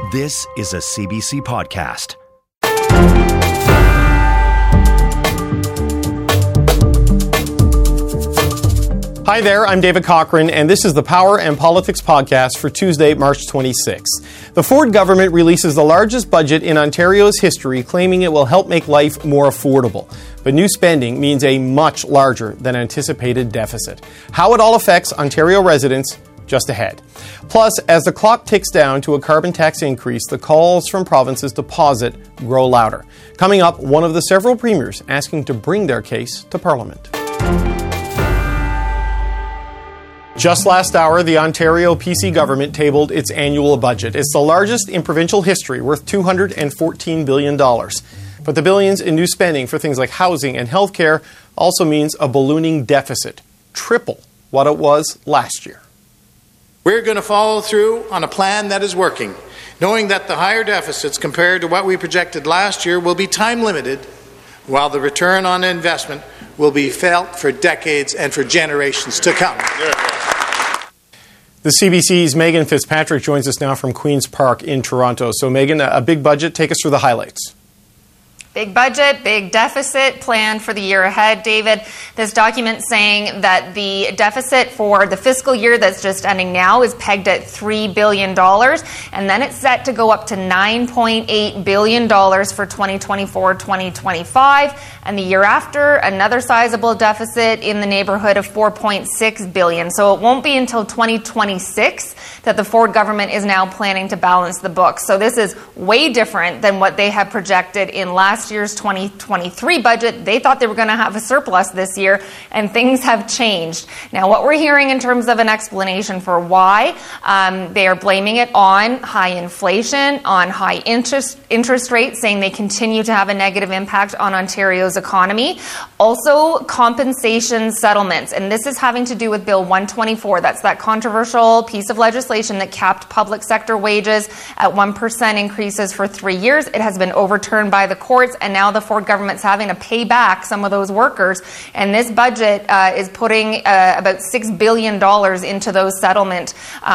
This is a CBC podcast. Hi there, I'm David Cochrane, and this is the Power and Politics podcast for Tuesday, March 26th. The Ford government releases the largest budget in Ontario's history, claiming it will help make life more affordable. But new spending means a much larger than anticipated deficit. How it all affects Ontario residents, just ahead. Plus, as the clock ticks down to a carbon tax increase, the calls from provinces to pause it grow louder. Coming up, one of the several premiers asking to bring their case to Parliament. Just last hour, the Ontario PC government tabled its annual budget. It's the largest in provincial history, worth $214 billion. But the billions in new spending for things like housing and healthcare also means a ballooning deficit, triple what it was last year. We're going to follow through on a plan that is working, knowing that the higher deficits compared to what we projected last year will be time-limited, while the return on investment will be felt for decades and for generations to come. The CBC's Megan Fitzpatrick joins us now from Queen's Park in Toronto. So, Megan, a big budget. Take us through the highlights. Big budget, big deficit plan for the year ahead. David, this document saying that the deficit for the fiscal year that's just ending now is pegged at $3 billion, and then it's set to go up to $9.8 billion for 2024-2025, and the year after, another sizable deficit in the neighborhood of $4.6 billion. So it won't be until 2026 that the Ford government is now planning to balance the books. So this is way different than what they had projected in last year's 2023 budget. They thought they were going to have a surplus this year, and things have changed. Now, what we're hearing in terms of an explanation for why, they are blaming it on high inflation, on high interest rates, saying they continue to have a negative impact on Ontario's economy. Also, compensation settlements, and this is having to do with Bill 124. That's that controversial piece of legislation that capped public sector wages at 1% increases for 3 years. It has been overturned by the courts, and now the Ford government's having to pay back some of those workers. And this budget is putting about $6 billion into those settlements.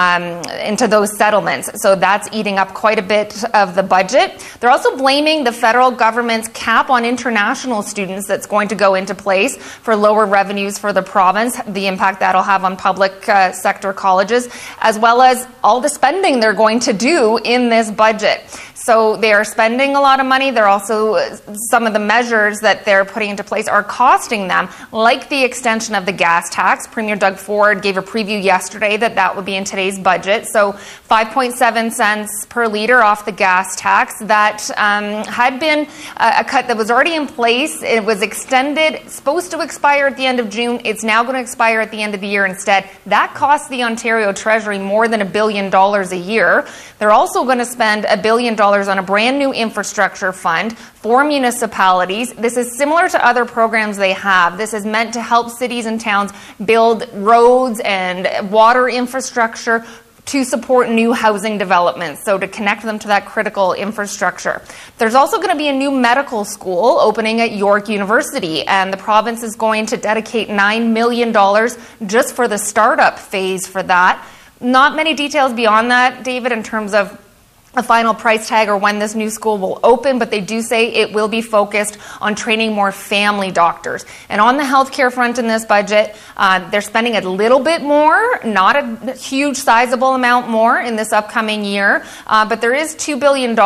So that's eating up quite a bit of the budget. They're also blaming the federal government's cap on international students that's going to go into place for lower revenues for the province, the impact that'll have on public sector colleges, as well as all the spending they're going to do in this budget. So they are spending a lot of money. They're also, some of the measures that they're putting into place are costing them, like the extension of the gas tax. Premier Doug Ford gave a preview yesterday that would be in today's budget. So 5.7 cents per litre off the gas tax. That had been a cut that was already in place. It was extended, supposed to expire at the end of June. It's now going to expire at the end of the year instead. That costs the Ontario Treasury more than $1 billion a year. They're also going to spend $1 billion on a brand new infrastructure fund for municipalities. This is similar to other programs they have. This is meant to help cities and towns build roads and water infrastructure to support new housing developments, so to connect them to that critical infrastructure. There's also going to be a new medical school opening at York University, and the province is going to dedicate $9 million just for the startup phase for that. Not many details beyond that, David, in terms of a final price tag or when this new school will open, but they do say it will be focused on training more family doctors. And on the healthcare front in this budget, they're spending a little bit more, not a huge sizable amount more in this upcoming year, but there is $2 billion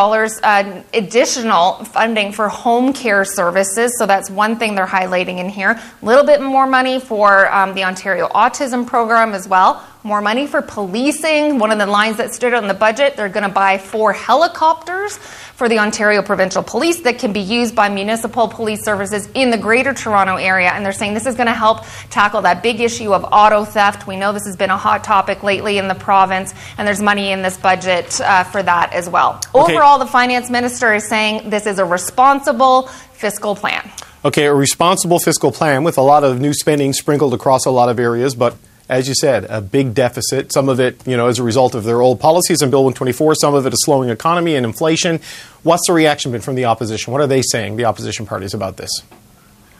additional funding for home care services. So that's one thing they're highlighting in here. A little bit more money for the Ontario Autism Program as well. More money for policing. One of the lines that stood out in the budget, they're going to buy 4 helicopters for the Ontario Provincial Police that can be used by municipal police services in the Greater Toronto area. And they're saying this is going to help tackle that big issue of auto theft. We know this has been a hot topic lately in the province, and there's money in this budget for that as well. Okay. Overall, the finance minister is saying this is a responsible fiscal plan. Okay, a responsible fiscal plan with a lot of new spending sprinkled across a lot of areas, but as you said, a big deficit. Some of it, as a result of their old policies in Bill 124. Some of it a slowing economy and inflation. What's the reaction been from the opposition? What are they saying, the opposition parties, about this?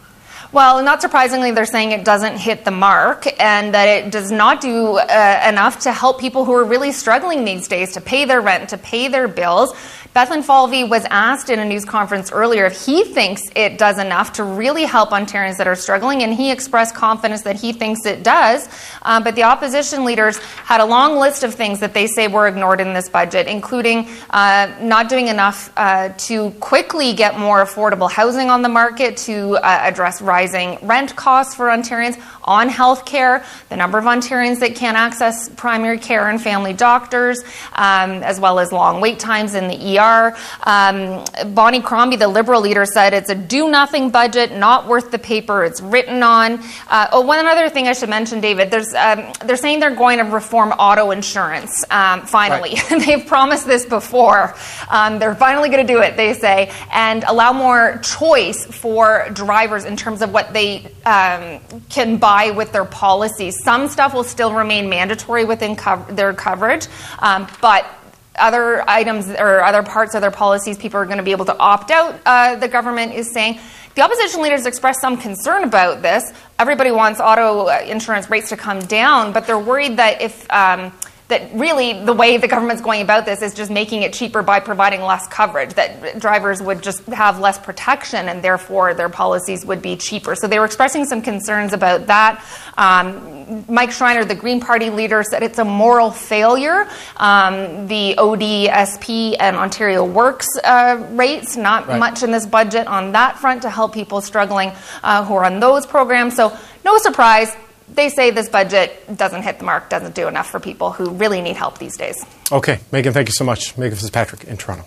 Well, not surprisingly, they're saying it doesn't hit the mark and that it does not do enough to help people who are really struggling these days to pay their rent, to pay their bills. Bethlen Falvey was asked in a news conference earlier if he thinks it does enough to really help Ontarians that are struggling, and he expressed confidence that he thinks it does. But the opposition leaders had a long list of things that they say were ignored in this budget, including not doing enough to quickly get more affordable housing on the market, to address rising rent costs for Ontarians, on health care, the number of Ontarians that can't access primary care and family doctors, as well as long wait times in the ER. Bonnie Crombie, the Liberal leader, said it's a do-nothing budget, not worth the paper it's written on. One other thing I should mention, David, they're saying they're going to reform auto insurance, finally. Right. They've promised this before. They're finally going to do it, they say, and allow more choice for drivers in terms of what they can buy with their policies. Some stuff will still remain mandatory within their coverage, but other items or other parts of their policies, people are going to be able to opt out, the government is saying. The opposition leaders expressed some concern about this. Everybody wants auto insurance rates to come down, but they're worried that if that really the way the government's going about this is just making it cheaper by providing less coverage, that drivers would just have less protection and therefore their policies would be cheaper. So they were expressing some concerns about that. Mike Schreiner, the Green Party leader, said it's a moral failure. The ODSP and Ontario Works rates, not much in this budget on that front to help people struggling who are on those programs. So no surprise. They say this budget doesn't hit the mark, doesn't do enough for people who really need help these days. Okay, Megan, thank you so much. Megan Fitzpatrick in Toronto.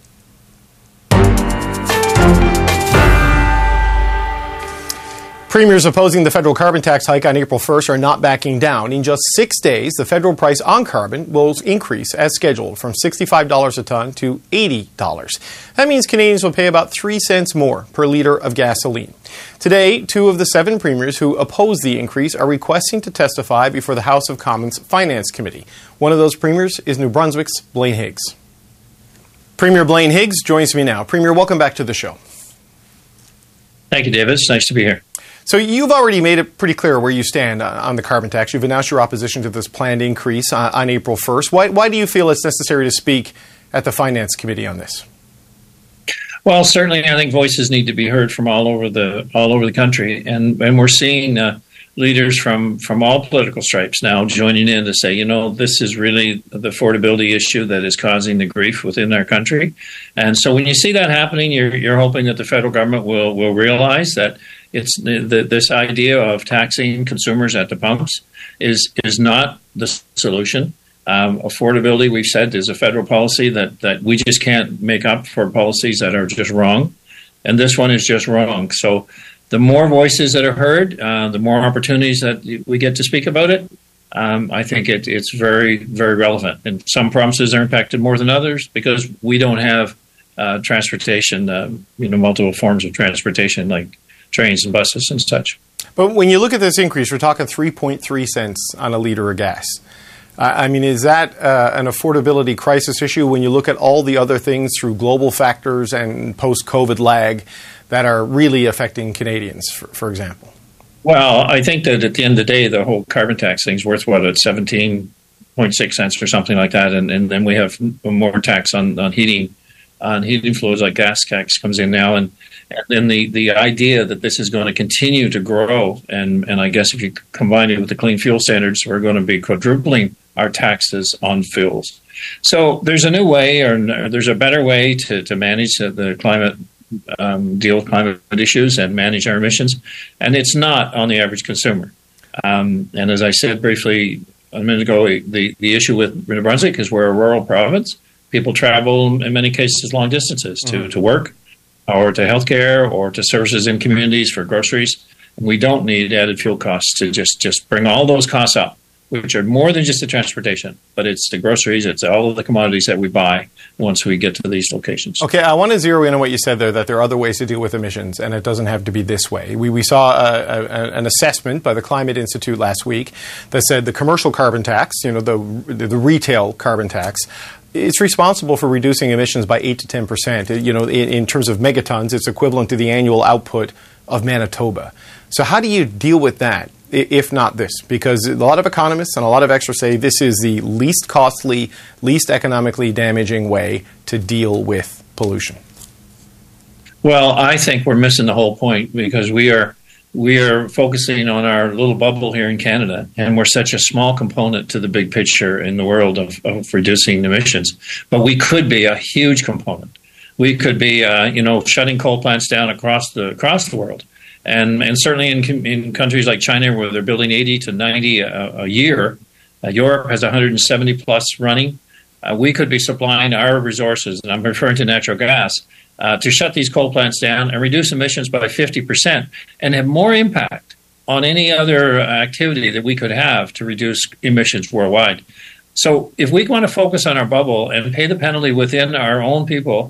Premiers opposing the federal carbon tax hike on April 1st are not backing down. In just 6 days, the federal price on carbon will increase as scheduled from $65 a ton to $80. That means Canadians will pay about 3 cents more per litre of gasoline. Today, 2 of the 7 premiers who oppose the increase are requesting to testify before the House of Commons Finance Committee. One of those premiers is New Brunswick's Blaine Higgs. Premier Blaine Higgs joins me now. Premier, welcome back to the show. Thank you, David. It's nice to be here. So you've already made it pretty clear where you stand on the carbon tax. You've announced your opposition to this planned increase on April 1st. Why do you feel it's necessary to speak at the Finance Committee on this? Well, certainly, I think voices need to be heard from all over the country, and we're seeing leaders from all political stripes now joining in to say, you know, this is really the affordability issue that is causing the grief within our country. And so when you see that happening, you're hoping that the federal government will realize that it's this idea of taxing consumers at the pumps is not the solution. Affordability, we've said, is a federal policy that we just can't make up for policies that are just wrong. And this one is just wrong. So the more voices that are heard, the more opportunities that we get to speak about it. I think it's very, very relevant. And some provinces are impacted more than others because we don't have transportation, multiple forms of transportation like trains and buses and such. But when you look at this increase, we're talking 3.3 cents on a litre of gas. Is that an affordability crisis issue when you look at all the other things through global factors and post-COVID lag that are really affecting Canadians, for example? Well, I think that at the end of the day, the whole carbon tax thing is worth, at 17.6 cents or something like that. And then we have more tax on heating fluids, like gas tax comes in now. And then the idea that this is going to continue to grow, and I guess if you combine it with the clean fuel standards, we're going to be quadrupling our taxes on fuels. So there's a new way, or there's a better way to manage the climate, deal with climate issues and manage our emissions, and it's not on the average consumer. And as I said briefly a minute ago, the issue with New Brunswick is we're a rural province. People travel, in many cases, long distances to work, or to healthcare, or to services in communities for groceries. And we don't need added fuel costs to just bring all those costs up, which are more than just the transportation, but it's the groceries, it's all of the commodities that we buy once we get to these locations. Okay, I want to zero in on what you said there, that there are other ways to deal with emissions, and it doesn't have to be this way. We saw an assessment by the Climate Institute last week that said the commercial carbon tax, the retail carbon tax, it's responsible for reducing emissions by 8 to 10%. In terms of megatons, it's equivalent to the annual output of Manitoba. So how do you deal with that, if not this? Because a lot of economists and a lot of experts say this is the least costly, least economically damaging way to deal with pollution. Well, I think we're missing the whole point, because we are focusing on our little bubble here in Canada, and we're such a small component to the big picture in the world of reducing emissions. But we could be a huge component. We could be, shutting coal plants down across the world. And certainly in countries like China, where they're building 80 to 90 a year, Europe has 170 plus running. We could be supplying our resources, and I'm referring to natural gas, to shut these coal plants down and reduce emissions by 50% and have more impact on any other activity that we could have to reduce emissions worldwide. So if we want to focus on our bubble and pay the penalty within our own people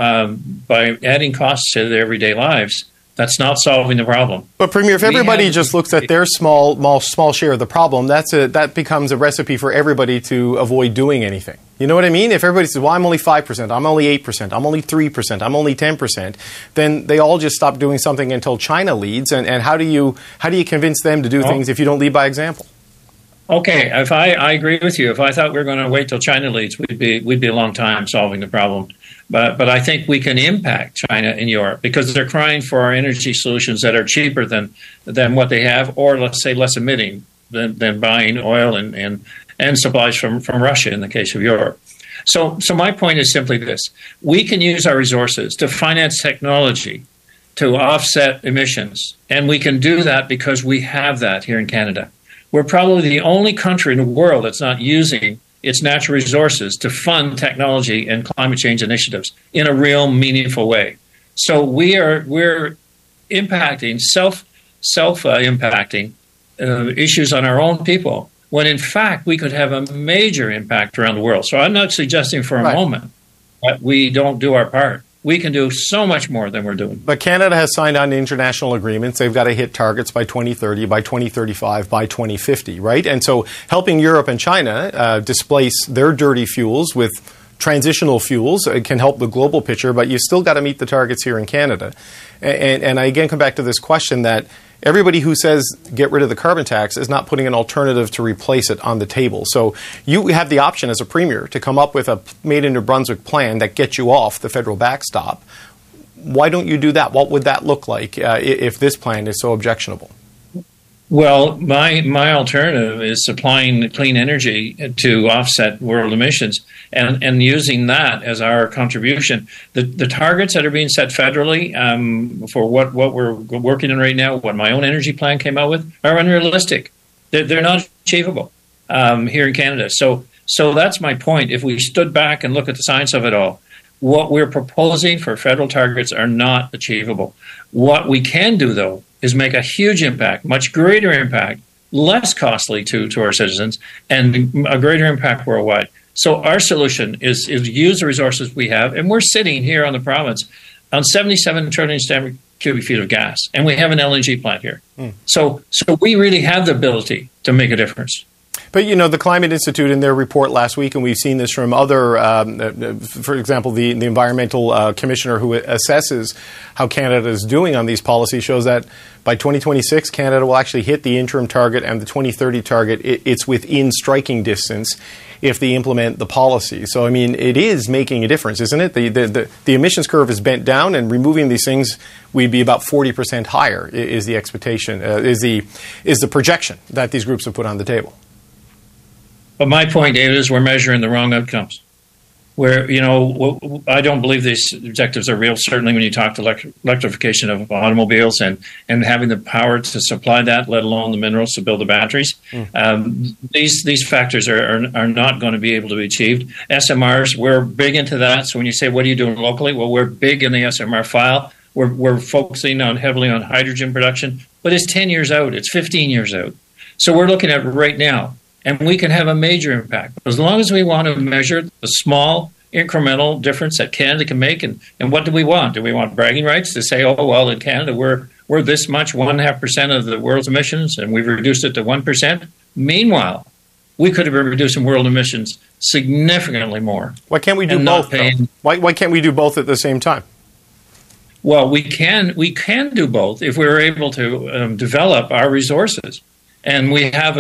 by adding costs to their everyday lives, that's not solving the problem. But Premier, if everybody just looks at their small share of the problem, that becomes a recipe for everybody to avoid doing anything. You know what I mean? If everybody says, well, I'm only 5%, I'm only 8%, I'm only 3%, I'm only 10%, then they all just stop doing something until China leads. And how do you convince them to do things if you don't lead by example? Okay, if I agree with you. If I thought we were going to wait till China leads, we'd be a long time solving the problem. But I think we can impact China and Europe, because they're crying for our energy solutions that are cheaper than what they have, or let's say less emitting than buying oil and supplies from Russia in the case of Europe. So my point is simply this: we can use our resources to finance technology to offset emissions, and we can do that because we have that here in Canada. We're probably the only country in the world that's not using its natural resources to fund technology and climate change initiatives in a real meaningful way. So we're impacting self-impacting issues on our own people, when in fact we could have a major impact around the world. So I'm not suggesting for a moment that we don't do our part. We can do so much more than we're doing. But Canada has signed on international agreements. They've got to hit targets by 2030, by 2035, by 2050, right? And so helping Europe and China displace their dirty fuels with transitional fuels can help the global picture, but you've still got to meet the targets here in Canada. And I again come back to this question that everybody who says get rid of the carbon tax is not putting an alternative to replace it on the table. So you have the option as a premier to come up with a Made in New Brunswick plan that gets you off the federal backstop. Why don't you do that? What would that look like if this plan is so objectionable? Well, my alternative is supplying clean energy to offset world emissions and using that as our contribution. The targets that are being set federally for what we're working on right now, what my own energy plan came out with, are unrealistic. They're not achievable here in Canada. So that's my point. If we stood back and look at the science of it all, what we're proposing for federal targets are not achievable. What we can do, though, is make a huge impact, much greater impact, less costly to our citizens, and a greater impact worldwide. So our solution is use the resources we have, and we're sitting here on the province on 77 trillion standard cubic feet of gas, and we have an LNG plant here. So we really have the ability to make a difference. But, you know, the Climate Institute in their report last week, and we've seen this from other, for example, the Environmental Commissioner who assesses how Canada is doing on these policies, shows that by 2026, Canada will actually hit the interim target, and the 2030 target, it's within striking distance if they implement the policy. So, I mean, it is making a difference, isn't it? The emissions curve is bent down, and removing these things, we'd be about 40% higher is the expectation, is the projection that these groups have put on the table. But my point, David, is we're measuring the wrong outcomes. Where, you know, I don't believe these objectives are real, certainly when you talk to electrification of automobiles and having the power to supply that, let alone the minerals to build the batteries. These factors are not going to be able to be achieved. SMRs, we're big into that. So when you say, what are you doing locally? Well, we're big in the SMR file. We're focusing heavily on hydrogen production, but it's 10 years out. It's 15 years out. So we're looking at it right now. And we can have a major impact. As long as we want to measure the small incremental difference that Canada can make, and what do we want? Do we want bragging rights to say, oh, well, in Canada, we're this much, 1.5% of the world's emissions, and we've reduced it to 1%? Meanwhile, we could have been reducing world emissions significantly more. Why can't we do both? Why can't we do both at the same time? Well, we can do both if we were able to develop our resources, and we have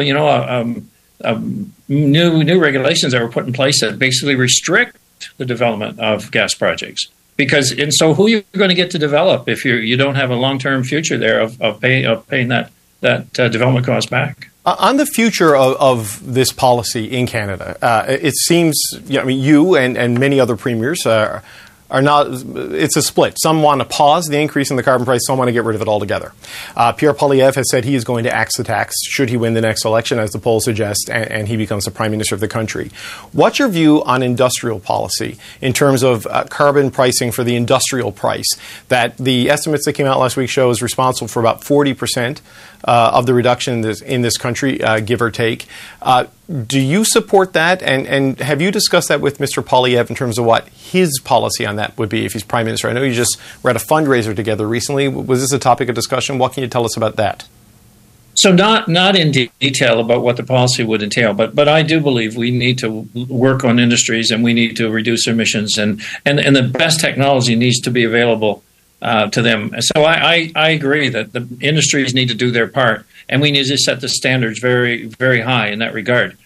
new regulations that were put in place that basically restrict the development of gas projects. So who are you going to get to develop if you don't have a long-term future there of paying that development cost back? On the future of this policy in Canada, it seems you and many other premiers are not. It's a split. Some want to pause the increase in the carbon price. Some want to get rid of it altogether. Pierre Poilievre has said he is going to axe the tax should he win the next election, as the polls suggest, and he becomes the prime minister of the country. What's your view on industrial policy in terms of carbon pricing for the industrial price? That the estimates that came out last week show is responsible for about 40% of the reduction in this country, give or take. Do you support that? And have you discussed that with Mr. Poilievre in terms of what his policy on that would be if he's prime minister? I know you just were at a fundraiser together recently. Was this a topic of discussion? What can you tell us about that? So not in detail about what the policy would entail, but I do believe we need to work on industries and we need to reduce emissions, and the best technology needs to be available to them. So I agree that the industries need to do their part, and we need to set the standards very, very high in that regard.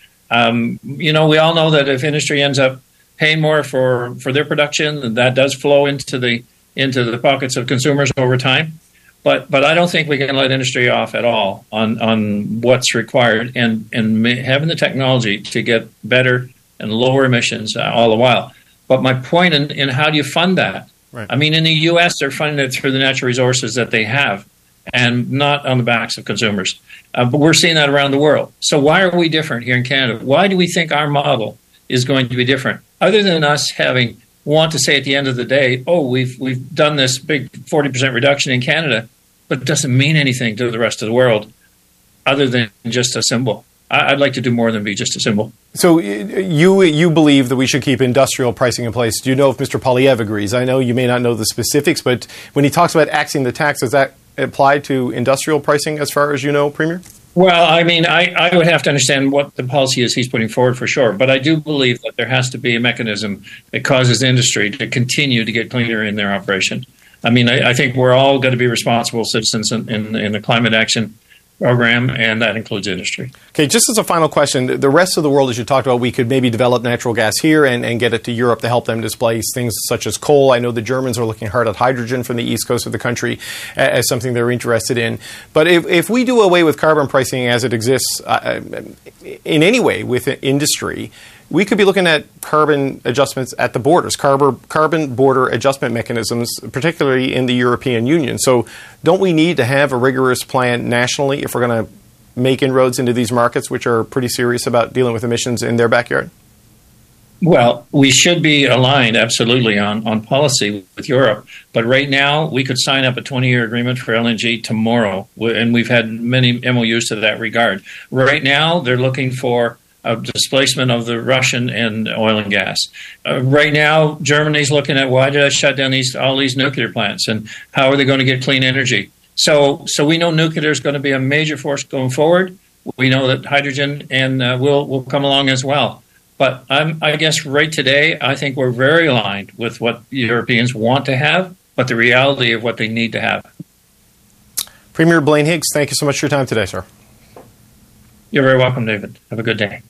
We all know that if industry ends up paying more for their production, that does flow into the pockets of consumers over time. But I don't think we can let industry off at all on what's required and having the technology to get better and lower emissions all the while. But my point in how do you fund that? Right. I mean, in the U.S., they're funding it through the natural resources that they have and not on the backs of consumers. But we're seeing that around the world. So why are we different here in Canada? Why do we think our model is going to be different? Other than us want to say at the end of the day, we've done this big 40% reduction in Canada, but it doesn't mean anything to the rest of the world other than just a symbol. I'd like to do more than be just a symbol. So you believe that we should keep industrial pricing in place. Do you know if Mr. Poilievre agrees? I know you may not know the specifics, but when he talks about axing the tax, does that apply to industrial pricing as far as you know, Premier? Well, I mean, I would have to understand what the policy is he's putting forward for sure. But I do believe that there has to be a mechanism that causes industry to continue to get cleaner in their operation. I mean, I think we're all going to be responsible citizens in the climate action program, and that includes industry. Okay, just as a final question, the rest of the world, as you talked about, we could maybe develop natural gas here and get it to Europe to help them displace things such as coal. I know the Germans are looking hard at hydrogen from the east coast of the country as something they're interested in. But if we do away with carbon pricing as it exists in any way with industry, we could be looking at carbon adjustments at the borders, carbon border adjustment mechanisms, particularly in the European Union. So don't we need to have a rigorous plan nationally if we're going to make inroads into these markets, which are pretty serious about dealing with emissions in their backyard? Well, we should be aligned absolutely on policy with Europe. But right now, we could sign up a 20-year agreement for LNG tomorrow, and we've had many MOUs to that regard. Right now, they're looking for a displacement of the Russian and oil and gas. Right now, Germany's looking at why did I shut down all these nuclear plants and how are they going to get clean energy? So we know nuclear is going to be a major force going forward. We know that hydrogen and will come along as well. But I guess right today, I think we're very aligned with what Europeans want to have, but the reality of what they need to have. Premier Blaine Higgs, thank you so much for your time today, sir. You're very welcome, David. Have a good day.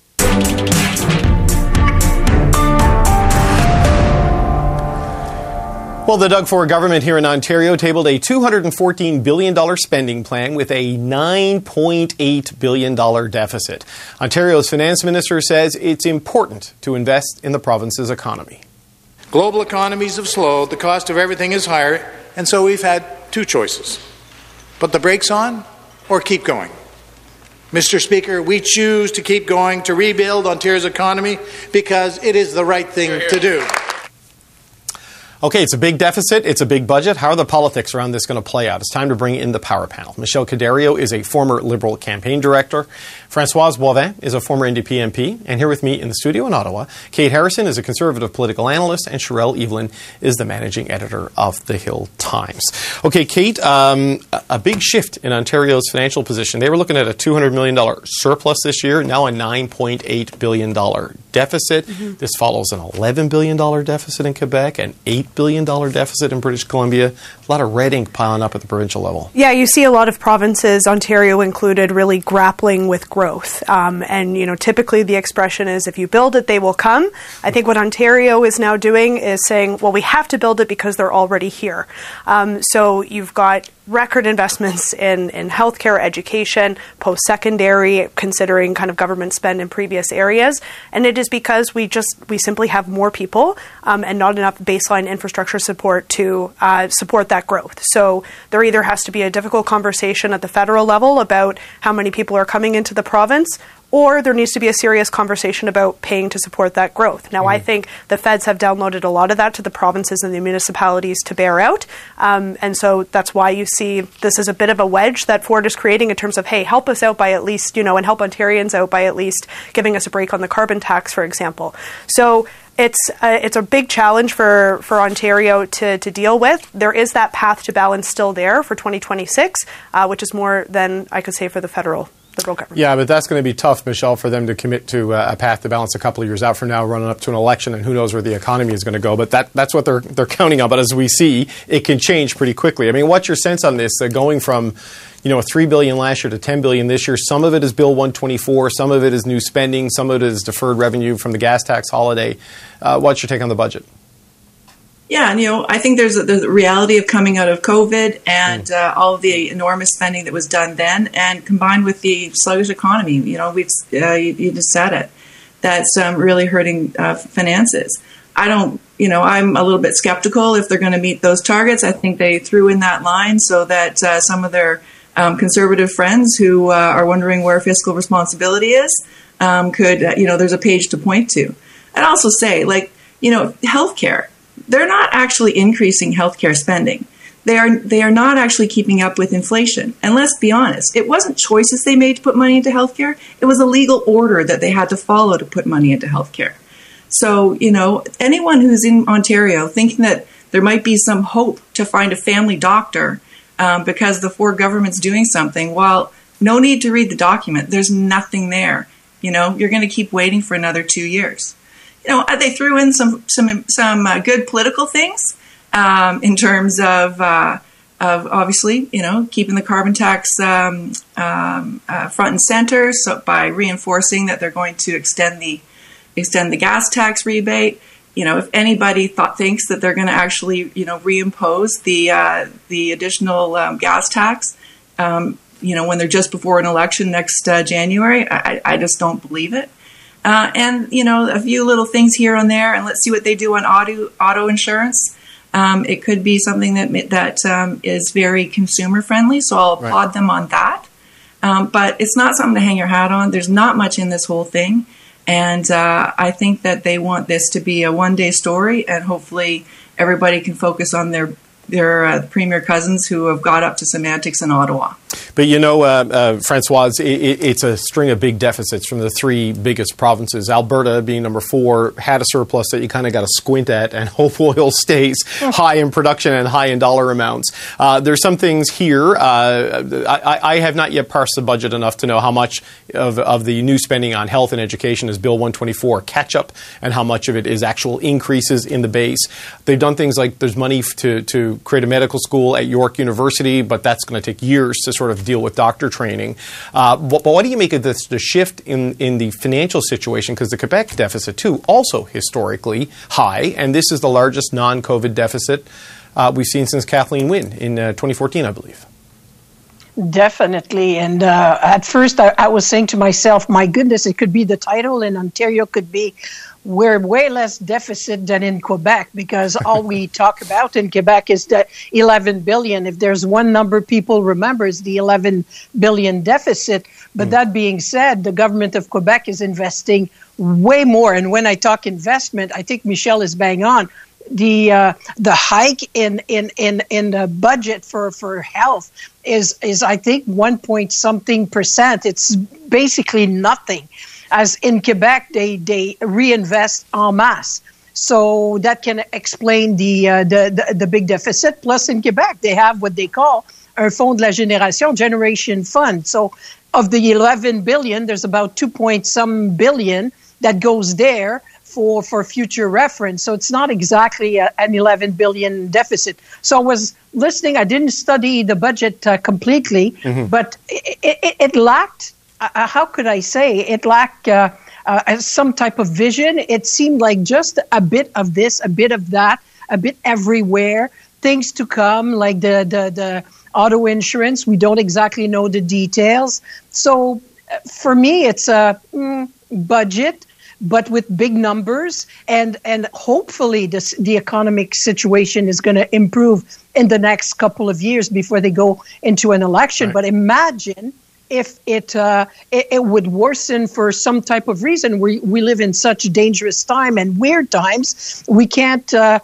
Well, the Doug Ford government here in Ontario tabled a $214 billion spending plan with a $9.8 billion deficit. Ontario's finance minister says it's important to invest in the province's economy. Global economies have slowed, the cost of everything is higher, and so we've had two choices. Put the brakes on or keep going. Mr. Speaker, we choose to keep going to rebuild Ontario's economy because it is the right thing to do. Okay, it's a big deficit. It's a big budget. How are the politics around this going to play out? It's time to bring in the power panel. Michelle Cadario is a former Liberal campaign director. Françoise Boivin is a former NDP MP. And here with me in the studio in Ottawa, Kate Harrison is a Conservative political analyst, and Sherelle Evelyn is the managing editor of The Hill Times. Okay, Kate, a big shift in Ontario's financial position. They were looking at a $200 million surplus this year, now a $9.8 billion deficit. Mm-hmm. This follows an $11 billion deficit in Quebec, an $8 billion deficit in British Columbia. A lot of red ink piling up at the provincial level. Yeah, you see a lot of provinces, Ontario included, really grappling with growth. And, typically the expression is, if you build it, they will come. I think what Ontario is now doing is saying, well, we have to build it because they're already here. So you've got record investments in healthcare, education, post-secondary, considering kind of government spend in previous areas. And it is because we simply have more people and not enough baseline infrastructure support to support that growth. So there either has to be a difficult conversation at the federal level about how many people are coming into the province, or there needs to be a serious conversation about paying to support that growth. Now, I think the feds have downloaded a lot of that to the provinces and the municipalities to bear out. And so that's why you see this is a bit of a wedge that Ford is creating in terms of, hey, help us out by at least, and help Ontarians out by at least giving us a break on the carbon tax, for example. So it's a big challenge for Ontario to deal with. There is that path to balance still there for 2026, which is more than I could say for the federal government. Yeah, but that's going to be tough, Michelle, for them to commit to a path to balance a couple of years out from now, running up to an election, and who knows where the economy is going to go. But that's what they're counting on. But as we see, it can change pretty quickly. I mean, what's your sense on this? Going from $3 billion last year to $10 billion this year. Some of it is Bill 124. Some of it is new spending. Some of it is deferred revenue from the gas tax holiday. What's your take on the budget? Yeah, and I think there's the reality of coming out of COVID and all of the enormous spending that was done then, and combined with the sluggish economy. You just said it. That's really hurting finances. I'm a little bit skeptical if they're going to meet those targets. I think they threw in that line so that some of their conservative friends who are wondering where fiscal responsibility is could, there's a page to point to. I'd also say, healthcare. They're not actually increasing healthcare spending. They are not actually keeping up with inflation. And let's be honest, it wasn't choices they made to put money into healthcare. It was a legal order that they had to follow to put money into healthcare. So, anyone who's in Ontario thinking that there might be some hope to find a family doctor because the Ford government's doing something, well, no need to read the document. There's nothing there. You're going to keep waiting for another 2 years. They threw in some good political things in terms of obviously, keeping the carbon tax front and center. So by reinforcing that they're going to extend the gas tax rebate. If anybody thinks that they're going to actually, reimpose the additional gas tax, when they're just before an election next January, I just don't believe it. And a few little things here and there, and let's see what they do on auto insurance. It could be something that is very consumer friendly, so I'll applaud them on that. But it's not something to hang your hat on. There's not much in this whole thing, and I think that they want this to be a one-day story, and hopefully everybody can focus on their premier cousins who have got up to semantics in Ottawa. But Francoise, it's a string of big deficits from the three biggest provinces. Alberta, being number 4, had a surplus that you kind of got to squint at, and hope oil stays high in production and high in dollar amounts. There's some things here. I have not yet parsed the budget enough to know how much of the new spending on health and education is Bill 124 catch-up, and how much of it is actual increases in the base. They've done things like there's money to create a medical school at York University, but that's going to take years to sort of deal with doctor training. But what do you make of the shift in the financial situation? Because the Quebec deficit, too, also historically high, and this is the largest non-COVID deficit we've seen since Kathleen Wynne in 2014, I believe. Definitely. And at first I was saying to myself, my goodness, it could be the title, and Ontario could be we're way less deficit than in Quebec, because all we talk about in Quebec is the 11 billion. If there's one number people remember, is the 11 billion deficit. But that being said, the government of Quebec is investing way more. And when I talk investment, I think Michelle is bang on. The hike in the budget for health is I think 1.something%. It's basically nothing. As in Quebec, they reinvest en masse, so that can explain the big deficit. Plus, in Quebec, they have what they call un fonds de la génération, generation fund. So, of the 11 billion, there's about 2 point some billion that goes there for future reference. So it's not exactly an 11 billion deficit. So I was listening. I didn't study the budget completely, but it lacked, how could I say, it lacked some type of vision. It seemed like just a bit of this, a bit of that, a bit everywhere, things to come, like the auto insurance. We don't exactly know the details. So for me, it's a budget, but with big numbers, and hopefully the economic situation is going to improve in the next couple of years before they go into an election. Right. But imagine if it would worsen for some type of reason. We live in such dangerous time and weird times. We can't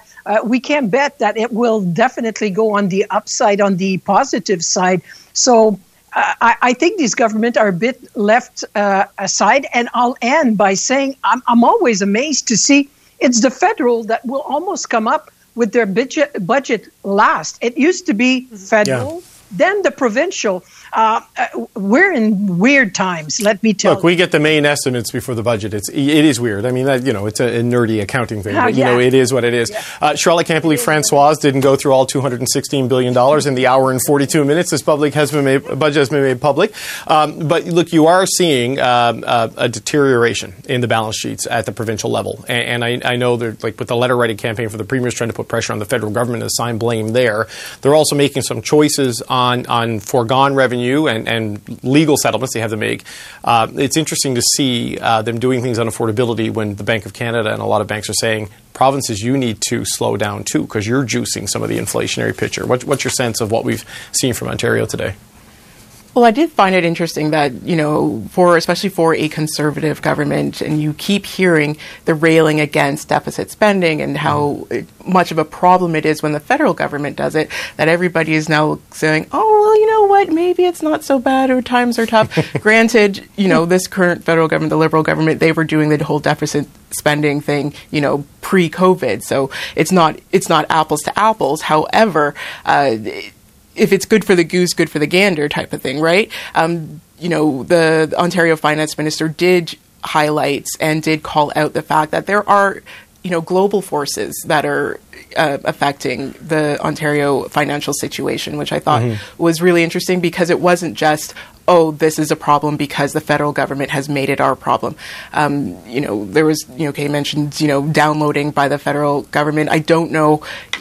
bet that it will definitely go on the upside, on the positive side. So I think these governments are a bit left aside. And I'll end by saying I'm always amazed to see it's the federal that will almost come up with their budget last. It used to be federal, then the provincial. We're in weird times, let me tell you. Look, we get the main estimates before the budget. It is weird. I mean, it's a nerdy accounting thing, but it is what it is. Yeah. Charlotte, can't believe Francoise didn't go through all $216 billion in the hour and 42 minutes this budget has been made public. But look, you are seeing a deterioration in the balance sheets at the provincial level. And I know they're, like, with the letter writing campaign for the premiers trying to put pressure on the federal government to assign blame there. They're also making some choices on foregone revenue and legal settlements they have to make. It's interesting to see them doing things on affordability when the Bank of Canada and a lot of banks are saying, provinces, you need to slow down too because you're juicing some of the inflationary picture. What's your sense of what we've seen from Ontario today? Well, I did find it interesting that, especially for a conservative government, and you keep hearing the railing against deficit spending and how much of a problem it is when the federal government does it, that everybody is now saying, oh, well, you know what, maybe it's not so bad or times are tough. Granted, this current federal government, the Liberal government, they were doing the whole deficit spending thing, pre-COVID. So it's not apples to apples. However, if it's good for the goose, good for the gander type of thing, right? The Ontario Finance Minister did highlight and did call out the fact that there are, global forces that are affecting the Ontario financial situation, which I thought was really interesting because it wasn't just, oh, this is a problem because the federal government has made it our problem. There was, Kay mentioned, downloading by the federal government. I don't know,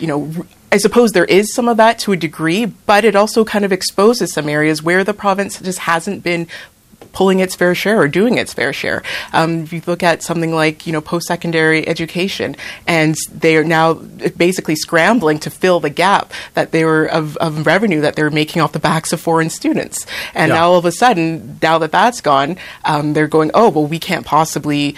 I suppose there is some of that to a degree, but it also kind of exposes some areas where the province just hasn't been pulling its fair share or doing its fair share. If you look at something like, post-secondary education, and they are now basically scrambling to fill the gap that they were of revenue that they were making off the backs of foreign students. And now all of a sudden, now that that's gone, they're going, oh, well, we can't possibly,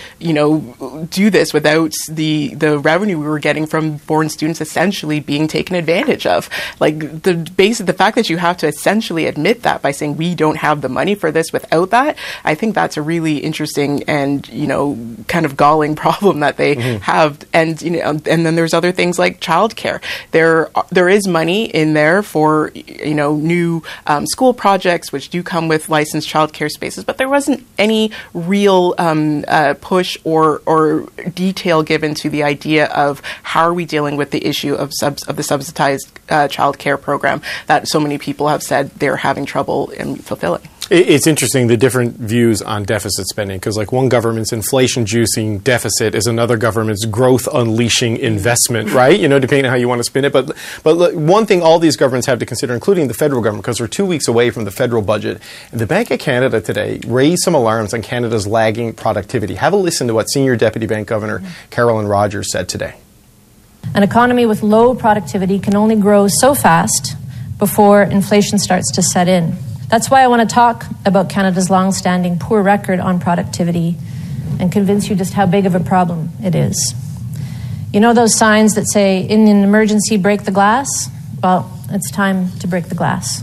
do this without the revenue we were getting from foreign students essentially being taken advantage of. Like the fact that you have to essentially admit that by saying we don't have the money for this without that, I think that's a really interesting and, kind of galling problem that they have. And, and then there's other things like childcare. There is money in there for, new school projects, which do come with licensed childcare spaces, but there wasn't any real push or detail given to the idea of how are we dealing with the issue of the subsidized childcare program that so many people have said they're having trouble in fulfilling. It's interesting, the different views on deficit spending, because like one government's inflation juicing deficit is another government's growth unleashing investment, right? Depending on how you want to spin it. But look, one thing all these governments have to consider, including the federal government, because we're 2 weeks away from the federal budget, and the Bank of Canada today raised some alarms on Canada's lagging productivity. Have a listen to what Senior Deputy Bank Governor Carolyn Rogers said today. An economy with low productivity can only grow so fast before inflation starts to set in. That's why I want to talk about Canada's long-standing poor record on productivity and convince you just how big of a problem it is. You know those signs that say, in an emergency, break the glass? Well, it's time to break the glass.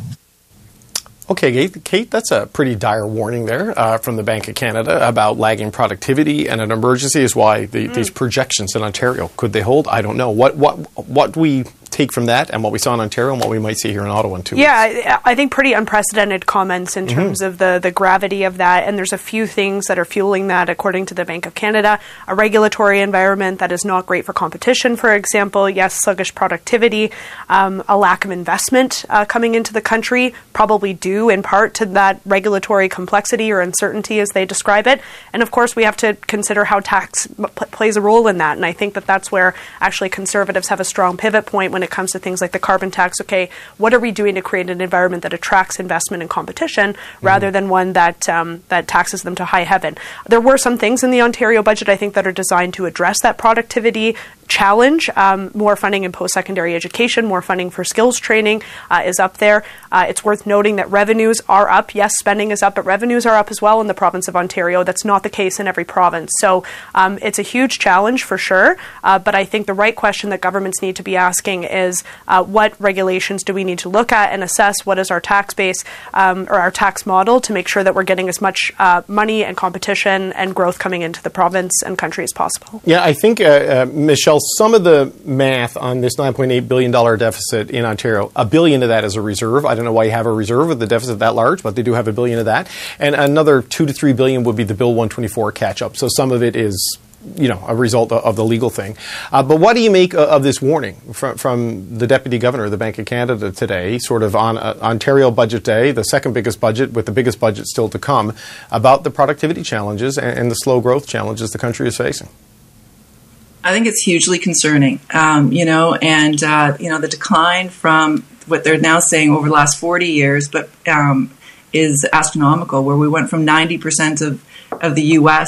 Okay, Kate, that's a pretty dire warning there from the Bank of Canada about lagging productivity, and an emergency is why these projections in Ontario, could they hold? I don't know. What we take from that and what we saw in Ontario and what we might see here in Ottawa in 2 weeks? Yeah, I think pretty unprecedented comments in terms of the gravity of that. And there's a few things that are fueling that, according to the Bank of Canada. A regulatory environment that is not great for competition, for example. Yes, sluggish productivity, a lack of investment coming into the country, probably due in part to that regulatory complexity or uncertainty as they describe it. And of course, we have to consider how tax plays a role in that. And I think that that's where actually Conservatives have a strong pivot point when it comes to things like the carbon tax. Okay, what are we doing to create an environment that attracts investment and competition rather than one that that taxes them to high heaven? There were some things in the Ontario budget, I think, that are designed to address that productivity challenge. More funding in post-secondary education, more funding for skills training is up there. It's worth noting that revenues are up. Yes, spending is up, but revenues are up as well in the province of Ontario. That's not the case in every province. So it's a huge challenge for sure. But I think the right question that governments need to be asking is what regulations do we need to look at and assess what is our tax base or our tax model to make sure that we're getting as much money and competition and growth coming into the province and country as possible. Yeah, I think, Michelle, some of the math on this $9.8 billion deficit in Ontario, $1 billion of that is a reserve. I don't know why you have a reserve with the deficit that large, but they do have $1 billion of that. And another $2 to $3 billion would be the Bill 124 catch-up. So some of it is, a result of the legal thing. But what do you make of this warning from the Deputy Governor of the Bank of Canada today, sort of on Ontario Budget Day, the second biggest budget with the biggest budget still to come, about the productivity challenges and the slow growth challenges the country is facing? I think it's hugely concerning, the decline from what they're now saying over the last 40 years, but is astronomical, where we went from 90% of the U.S.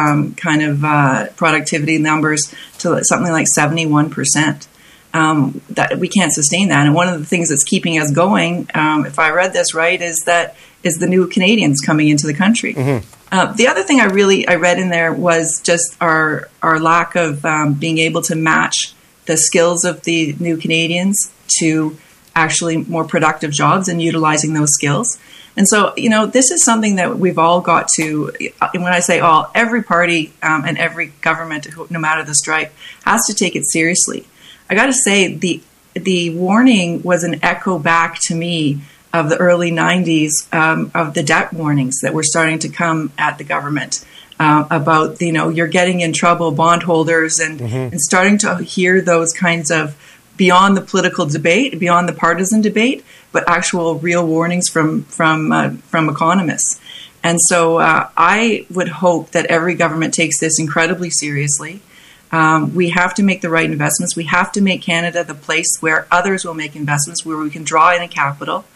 Productivity numbers to something like 71%. That we can't sustain that. And one of the things that's keeping us going, if I read this right, is the new Canadians coming into the country. The other thing I read in there was just our lack of being able to match the skills of the new Canadians to actually more productive jobs and utilizing those skills. And so, this is something that we've all got to, and when I say all, every party and every government, no matter the stripe, has to take it seriously. I got to say, the warning was an echo back to me of the early 90s of the debt warnings that were starting to come at the government about, you're getting in trouble, bondholders, and starting to hear those kinds of beyond the political debate, beyond the partisan debate, but actual real warnings from economists. And so I would hope that every government takes this incredibly seriously. We have to make the right investments. We have to make Canada the place where others will make investments, where we can draw in a capital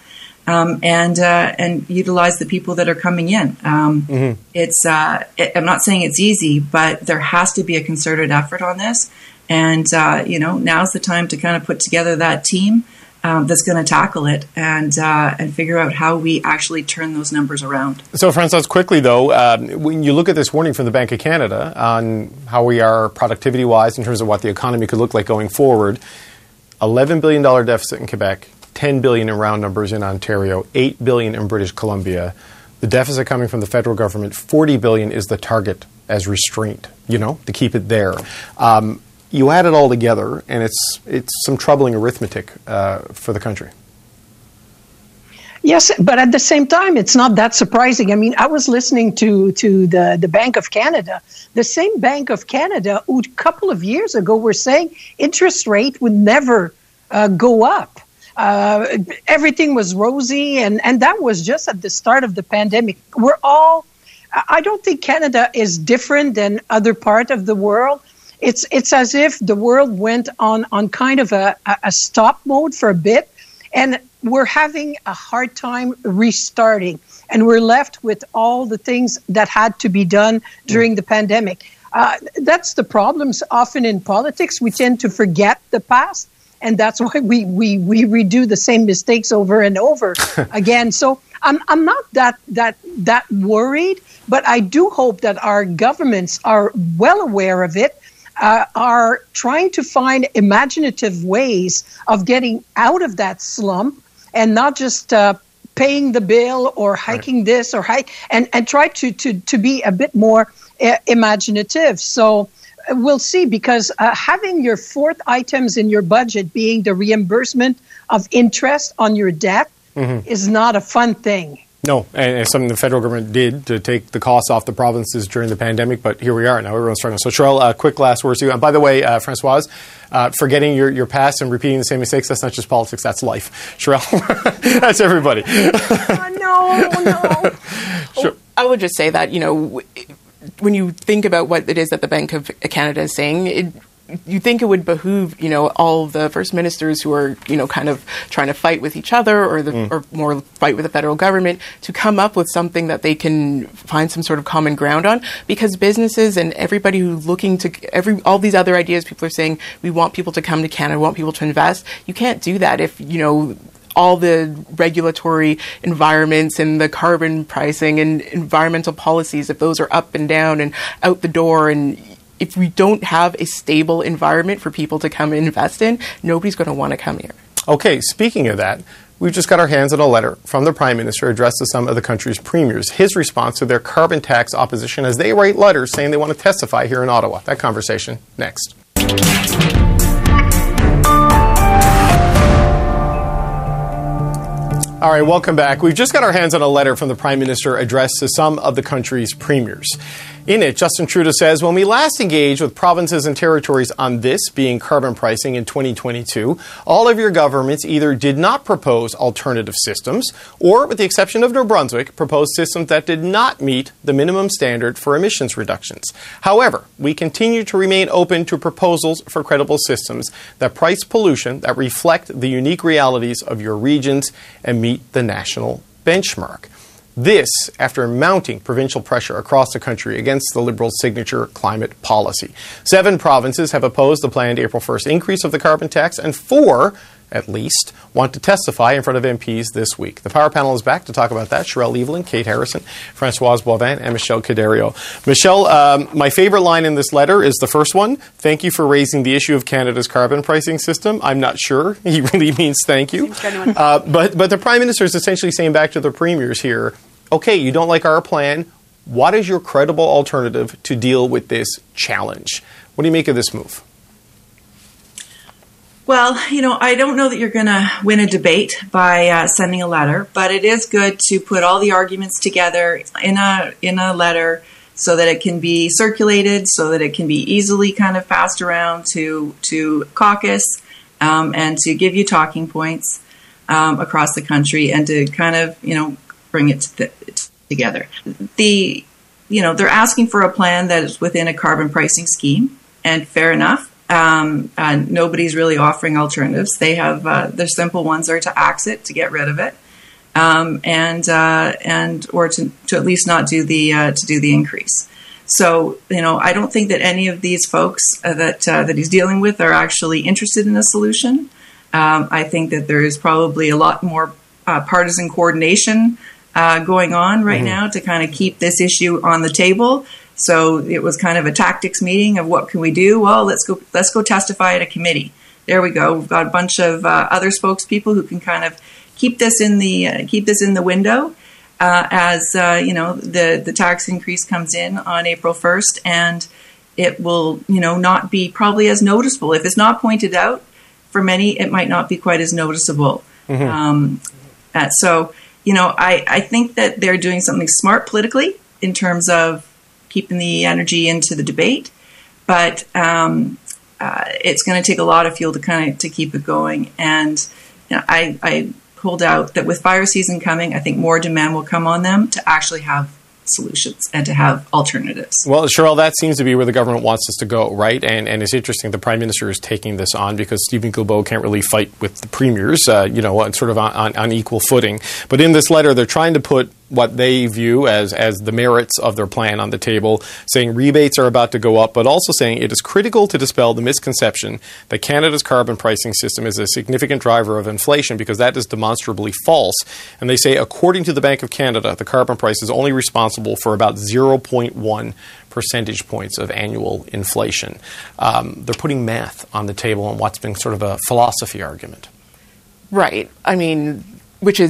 and utilize the people that are coming in. I'm not saying it's easy, but there has to be a concerted effort on this. And, now's the time to kind of put together that team that's going to tackle it and figure out how we actually turn those numbers around. So, Francoise, quickly, though, when you look at this warning from the Bank of Canada on how we are productivity-wise in terms of what the economy could look like going forward, $11 billion deficit in Quebec, $10 billion in round numbers in Ontario, $8 billion in British Columbia. The deficit coming from the federal government, $40 billion is the target as restraint, to keep it there. You add it all together, and it's some troubling arithmetic for the country. Yes, but at the same time, it's not that surprising. I mean, I was listening to the Bank of Canada, the same Bank of Canada who a couple of years ago were saying interest rate would never go up. Everything was rosy, and that was just at the start of the pandemic. I don't think Canada is different than other part of the world. It's as if the world went on kind of a stop mode for a bit, and we're having a hard time restarting, and we're left with all the things that had to be done during the pandemic. That's the problems often in politics. We tend to forget the past, and that's why we redo the same mistakes over and over again. So I'm not that worried, but I do hope that our governments are well aware of it, are trying to find imaginative ways of getting out of that slump and not just paying the bill or hiking this or and try to be a bit more imaginative. So we'll see, because having your fourth items in your budget being the reimbursement of interest on your debt is not a fun thing. No, and it's something the federal government did to take the costs off the provinces during the pandemic, but here we are now. Everyone's struggling. So, Cheryl, quick last words to you. And by the way, Françoise, forgetting your past and repeating the same mistakes, that's not just politics, that's life. Cheryl, that's everybody. No. Sure. I would just say that, when you think about what it is that the Bank of Canada is saying, you think it would behoove, all the first ministers who are, kind of trying to fight with each other or more fight with the federal government to come up with something that they can find some sort of common ground on, because businesses and everybody who's looking to all these other ideas, people are saying, we want people to come to Canada, we want people to invest. You can't do that if, all the regulatory environments and the carbon pricing and environmental policies, if those are up and down and out the door, and if we don't have a stable environment for people to come and invest in, nobody's going to want to come here. Okay, speaking of that, we've just got our hands on a letter from the Prime Minister addressed to some of the country's premiers. His response to their carbon tax opposition as they write letters saying they want to testify here in Ottawa. That conversation next. All right, welcome back. We've just got our hands on a letter from the Prime Minister addressed to some of the country's premiers. In it, Justin Trudeau says, when we last engaged with provinces and territories on this, being carbon pricing in 2022, all of your governments either did not propose alternative systems or, with the exception of New Brunswick, proposed systems that did not meet the minimum standard for emissions reductions. However, we continue to remain open to proposals for credible systems that price pollution that reflect the unique realities of your regions and meet the national benchmark. This after mounting provincial pressure across the country against the Liberals' signature climate policy. 7 provinces have opposed the planned April 1st increase of the carbon tax, and 4, at least, want to testify in front of MPs this week. The Power Panel is back to talk about that. Sherelle Evelyn, Kate Harrison, Françoise Boivin, and Michelle Cadario. Michelle, my favorite line in this letter is the first one. Thank you for raising the issue of Canada's carbon pricing system. I'm not sure he really means thank you. But the Prime Minister is essentially saying back to the premiers here, okay, you don't like our plan. What is your credible alternative to deal with this challenge? What do you make of this move? Well, I don't know that you're going to win a debate by sending a letter, but it is good to put all the arguments together in a letter so that it can be circulated, so that it can be easily kind of passed around to caucus and to give you talking points across the country and to kind of, bring it together. They're asking for a plan that is within a carbon pricing scheme, and fair enough. Nobody's really offering alternatives. They have their simple ones are to axe it, to get rid of it, or to at least not do the increase. So I don't think that any of these folks that he's dealing with are actually interested in a solution. I think that there is probably a lot more partisan coordination going on right now to kind of keep this issue on the table. So it was kind of a tactics meeting of what can we do? Well, let's go testify at a committee. There we go. We've got a bunch of other spokespeople who can kind of keep this in the window as the tax increase comes in on April 1st, and it will not be probably as noticeable. If it's not pointed out for many, it might not be quite as noticeable. I think that they're doing something smart politically in terms of keeping the energy into the debate, but it's going to take a lot of fuel to keep it going. And I hold out that with fire season coming, I think more demand will come on them to actually have solutions and to have alternatives. Well, Cheryl, that seems to be where the government wants us to go, right? And it's interesting the Prime Minister is taking this on because Stephen Guilbeault can't really fight with the premiers, sort of on equal footing. But in this letter, they're trying to put what they view as the merits of their plan on the table, saying rebates are about to go up, but also saying it is critical to dispel the misconception that Canada's carbon pricing system is a significant driver of inflation, because that is demonstrably false. And they say, according to the Bank of Canada, the carbon price is only responsible for about 0.1 percentage points of annual inflation. They're putting math on the table on what's been sort of a philosophy argument. Right. I mean, which is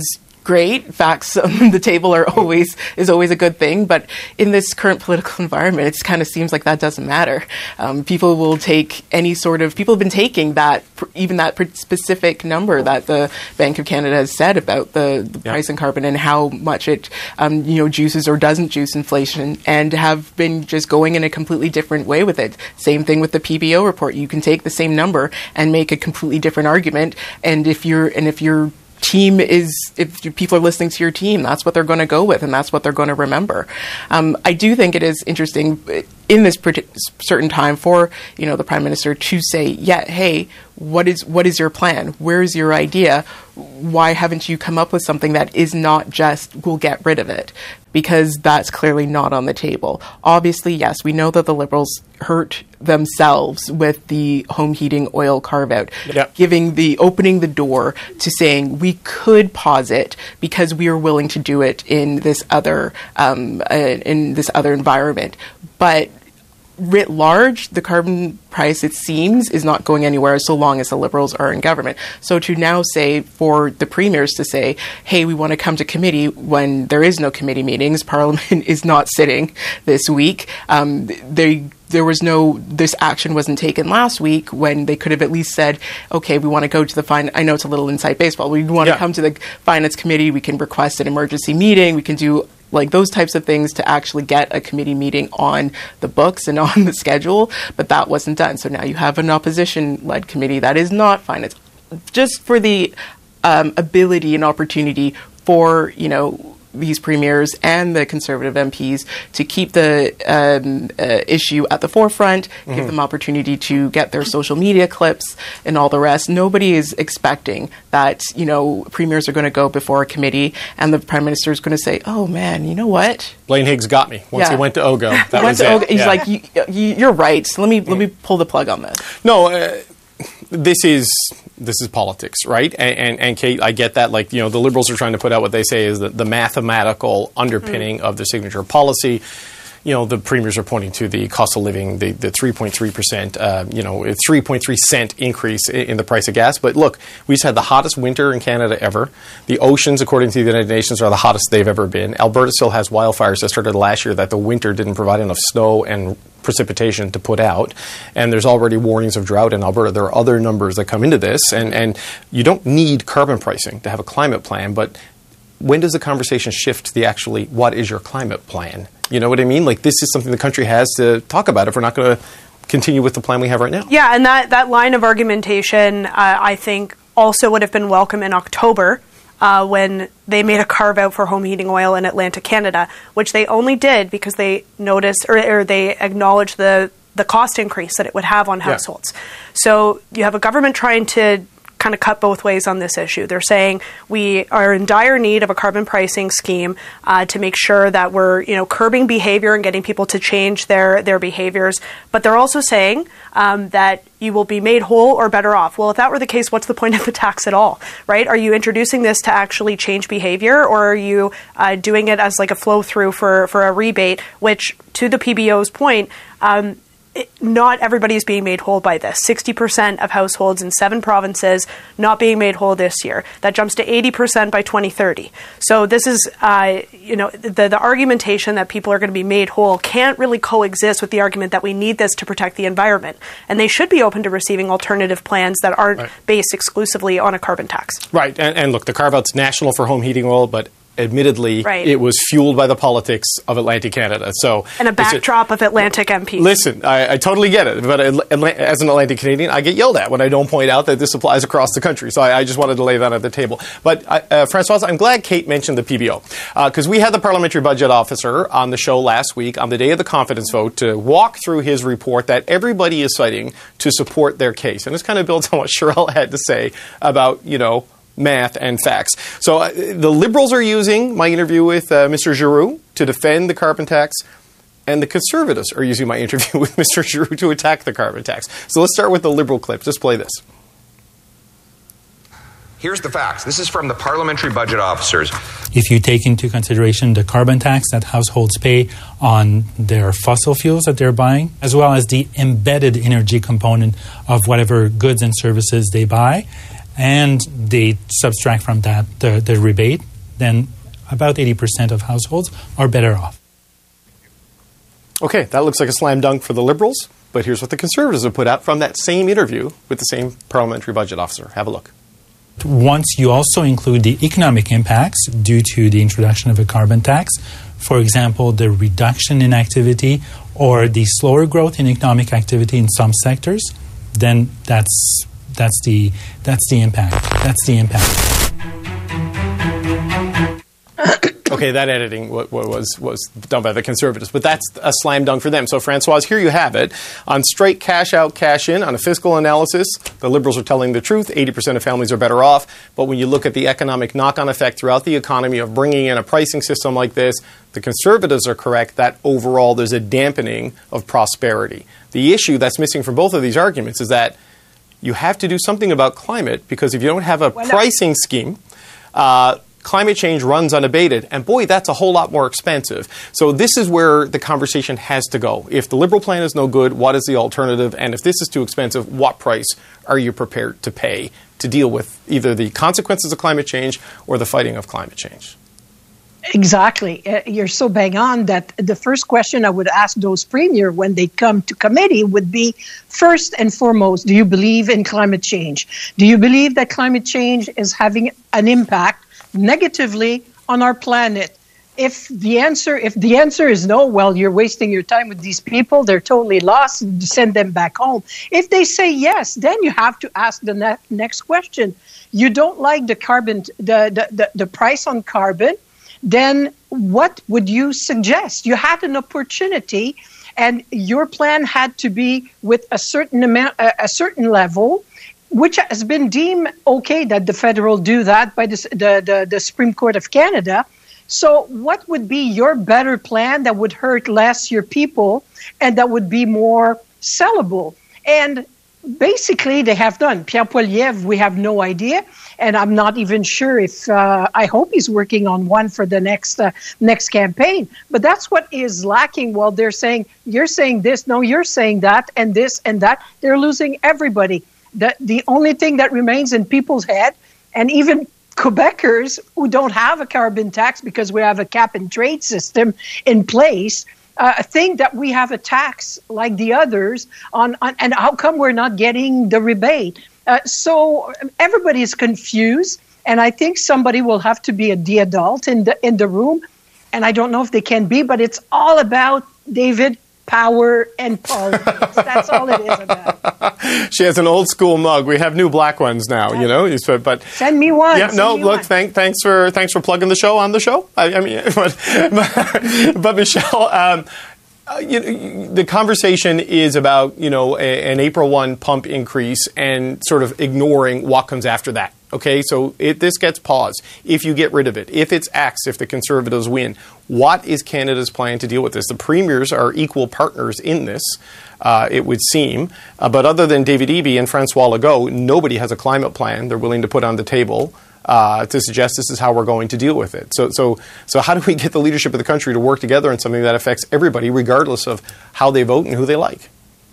great. Facts on the table is always a good thing. But in this current political environment, it kind of seems like that doesn't matter. People will take people have been taking that specific number that the Bank of Canada has said about the price in carbon and how much it juices or doesn't juice inflation, and have been just going in a completely different way with it. Same thing with the PBO report. You can take the same number and make a completely different argument, and if your team if people are listening to your team, that's what they're going to go with, and that's what they're going to remember. I do think it is interesting in this certain time for the Prime Minister to say, hey, what is your plan? Where's your idea? Why haven't you come up with something that is not just we'll get rid of it? Because that's clearly not on the table. Obviously, yes, we know that the Liberals hurt themselves with the home heating oil carve-out, opening the door to saying we could pause it because we are willing to do it in this other environment. But writ large, the carbon price, it seems, is not going anywhere so long as the Liberals are in government. So to now say, for the premiers to say, hey, we want to come to committee when there is no committee meetings, Parliament is not sitting this week, this action wasn't taken last week when they could have at least said, okay, we want to go to I know it's a little inside baseball, we want to come to the Finance Committee, we can request an emergency meeting, we can do those types of things to actually get a committee meeting on the books and on the schedule, but that wasn't done. So now you have an opposition-led committee that is not finance, just for the ability and opportunity for, these premiers and the Conservative MPs to keep the issue at the forefront, give them opportunity to get their social media clips and all the rest. Nobody is expecting that, premiers are going to go before a committee and the Prime Minister is going to say, oh man, you know what? Blaine Higgs got me. Once he went to OGO, that was it. He's like, you're right. Let me pull the plug on this. No, this is politics, right? And Kate, I get that. The Liberals are trying to put out what they say is the mathematical underpinning of the signature policy. The premiers are pointing to the cost of living, the 3.3%, 3.3 cent increase in the price of gas. But look, we just had the hottest winter in Canada ever. The oceans, according to the United Nations, are the hottest they've ever been. Alberta still has wildfires that started last year that the winter didn't provide enough snow and precipitation to put out. And there's already warnings of drought in Alberta. There are other numbers that come into this. And you don't need carbon pricing to have a climate plan, but when does the conversation shift to the actually, what is your climate plan? You know what I mean? This is something the country has to talk about if we're not going to continue with the plan we have right now. Yeah, and that line of argumentation, I think, also would have been welcome in October when they made a carve-out for home heating oil in Atlantic Canada, which they only did because they noticed or they acknowledged the cost increase that it would have on households. So you have a government trying to kind of cut both ways on this issue. They're saying we are in dire need of a carbon pricing scheme to make sure that we're, curbing behavior and getting people to change their behaviors. But they're also saying that you will be made whole or better off. Well, if that were the case, what's the point of the tax at all, right? Are you introducing this to actually change behavior, or are you doing it as a flow through for a rebate, which, to the PBO's point, not everybody is being made whole by this. 60% of households in 7 provinces not being made whole this year. That jumps to 80% by 2030. So this is, the argumentation that people are going to be made whole can't really coexist with the argument that we need this to protect the environment. And they should be open to receiving alternative plans that aren't based exclusively on a carbon tax. Right. And look, the carve-out's national for home heating oil, but admittedly, it was fueled by the politics of Atlantic Canada. And a backdrop of Atlantic MPs. Listen, I totally get it. But as an Atlantic Canadian, I get yelled at when I don't point out that this applies across the country. So I just wanted to lay that on the table. But Françoise, I'm glad Kate mentioned the PBO. Because we had the parliamentary budget officer on the show last week on the day of the confidence vote to walk through his report that everybody is citing to support their case. And this kind of builds on what Cheryl had to say about, math and facts. So the Liberals are using my interview with Mr. Giroux to defend the carbon tax, and the Conservatives are using my interview with Mr. Giroux to attack the carbon tax. So let's start with the Liberal clip. Just play this. Here's the facts. This is from the parliamentary budget officers. If you take into consideration the carbon tax that households pay on their fossil fuels that they're buying, as well as the embedded energy component of whatever goods and services they buy, and they subtract from that the rebate, then about 80% of households are better off. Okay, that looks like a slam dunk for the Liberals, but here's what the Conservatives have put out from that same interview with the same parliamentary budget officer. Have a look. Once you also include the economic impacts due to the introduction of a carbon tax, for example, the reduction in activity or the slower growth in economic activity in some sectors, then that's the impact. That's the impact. Okay, that editing was done by the Conservatives, but that's a slam dunk for them. So, Françoise, here you have it. On straight cash out, cash in, on a fiscal analysis, the Liberals are telling the truth. 80% of families are better off. But when you look at the economic knock-on effect throughout the economy of bringing in a pricing system like this, the Conservatives are correct that overall there's a dampening of prosperity. The issue that's missing from both of these arguments is that you have to do something about climate, because if you don't have a pricing scheme, climate change runs unabated, and boy, that's a whole lot more expensive. So this is where the conversation has to go. If the Liberal plan is no good, what is the alternative? And if this is too expensive, what price are you prepared to pay to deal with either the consequences of climate change or the fighting of climate change? Exactly. You're so bang on that the first question I would ask those premier when they come to committee would be, first and foremost, do you believe in climate change? Do you believe that climate change is having an impact negatively on our planet? If the answer is no, well, you're wasting your time with these people. They're totally lost. Send them back home. If they say yes, then you have to ask the next question. You don't like the carbon, the price on carbon. Then what would you suggest? You had an opportunity, and your plan had to be with a certain amount, a certain level, which has been deemed okay that the federal do that by the Supreme Court of Canada. So what would be your better plan that would hurt less your people and that would be more sellable? And basically, they have done. Pierre Poilievre, we have no idea. And I'm not even sure if, I hope he's working on one for the next campaign. But that's what is lacking. Well, they're saying, you're saying this, no, you're saying that, and this and that. They're losing everybody. The only thing that remains in people's head, and even Quebecers who don't have a carbon tax because we have a cap and trade system in place, think that we have a tax like the others on and how come we're not getting the rebate? So everybody is confused, and I think somebody will have to be the adult in the room, and I don't know if they can be, but it's all about, David, power and politics. That's all it is about. She has an old school mug. We have new black ones now, you know. But send me one. Yeah, no. Look, thanks for plugging the show on the show. I mean, but Michelle. The conversation is about, an April 1 pump increase and sort of ignoring what comes after that. Okay, so this gets paused. If you get rid of it, if it's X, if the Conservatives win, what is Canada's plan to deal with this? The premiers are equal partners in this, it would seem. But other than David Eby and François Legault, nobody has a climate plan they're willing to put on the table to suggest this is how we're going to deal with it. So how do we get the leadership of the country to work together on something that affects everybody, regardless of how they vote and who they like?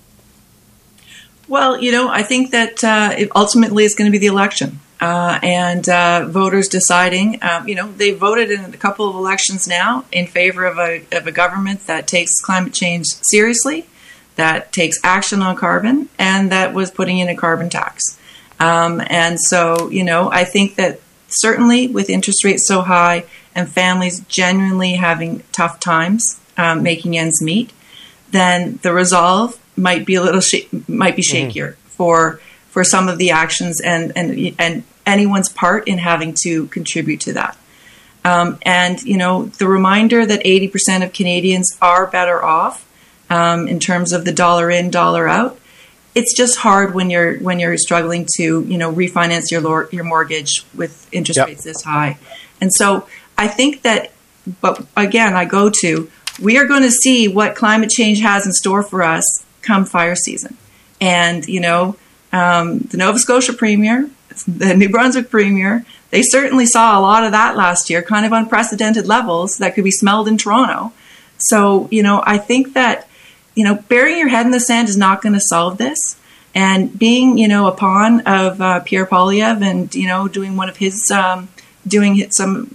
Well, I think that it ultimately is going to be the election. And voters deciding, they voted in a couple of elections now in favor of a government that takes climate change seriously, that takes action on carbon, and that was putting in a carbon tax. And so, I think that certainly with interest rates so high and families genuinely having tough times making ends meet, then the resolve might be shakier for some of the actions and anyone's part in having to contribute to that. And the reminder that 80% of Canadians are better off in terms of the dollar in, dollar out. It's just hard when you're struggling to refinance your mortgage with interest rates this high. And so I think that, but again, we are going to see what climate change has in store for us come fire season. And the Nova Scotia Premier, the New Brunswick Premier, they certainly saw a lot of that last year, kind of unprecedented levels that could be smelled in Toronto. So, I think that, burying your head in the sand is not going to solve this. And being, a pawn of Pierre Poilievre and, doing one of his doing some,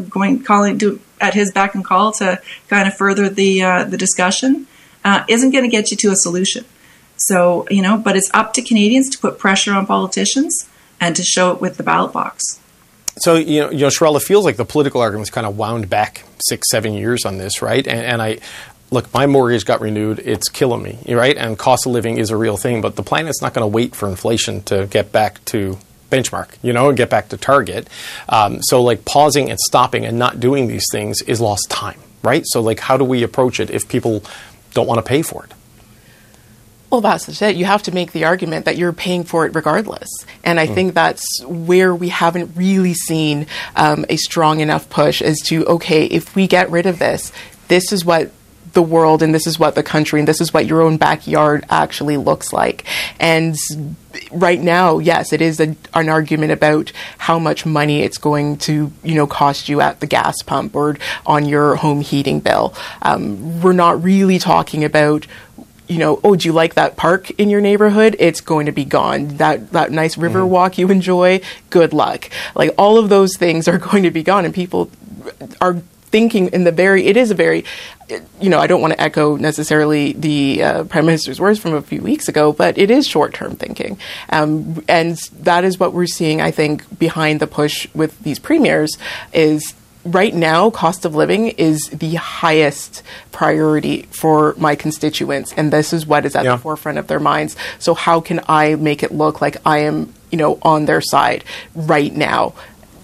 at his beck and call to kind of further the discussion, isn't going to get you to a solution. So, but it's up to Canadians to put pressure on politicians and to show it with the ballot box. So, Sherelle, it feels like the political argument's kind of wound back 6-7 years on this, right? And look, my mortgage got renewed. It's killing me, right? And cost of living is a real thing, but the planet's not going to wait for inflation to get back to benchmark, and get back to target. So, pausing and stopping and not doing these things is lost time, right? So, how do we approach it if people don't want to pay for it? Well, that's it. You have to make the argument that you're paying for it regardless. And I think that's where we haven't really seen a strong enough push as to, okay, if we get rid of this, this is what the world and this is what the country and this is what your own backyard actually looks like. And right now, yes, it is an argument about how much money it's going to, cost you at the gas pump or on your home heating bill. We're not really talking about, do you like that park in your neighborhood? It's going to be gone. That nice river walk you enjoy, good luck. All of those things are going to be gone, and people are thinking it is a very, I don't want to echo necessarily the Prime Minister's words from a few weeks ago, but it is short-term thinking. And that is what we're seeing, I think, behind the push with these premiers is right now, cost of living is the highest priority for my constituents, and this is what is at the forefront of their minds. So how can I make it look like I am, on their side right now?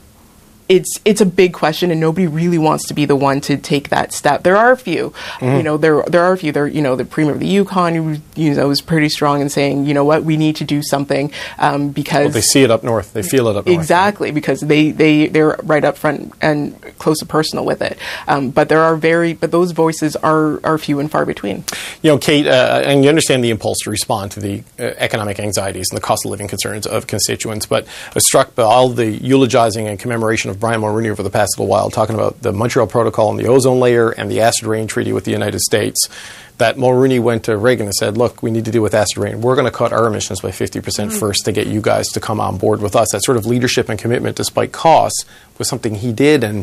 It's a big question, and nobody really wants to be the one to take that step. There are a few, there are a few. The Premier of the Yukon, who was pretty strong in saying, what, we need to do something because they see it up north, they feel it up north. Exactly, because they're right up front and close to personal with it. But those voices are few and far between. Kate, and you understand the impulse to respond to the economic anxieties and the cost of living concerns of constituents, but I was struck by all the eulogizing and commemoration of Brian Mulroney over the past little while, talking about the Montreal Protocol and the ozone layer and the acid rain treaty with the United States, that Mulroney went to Reagan and said, look, we need to deal with acid rain. We're going to cut our emissions by 50% first to get you guys to come on board with us. That sort of leadership and commitment, despite costs, was something he did. And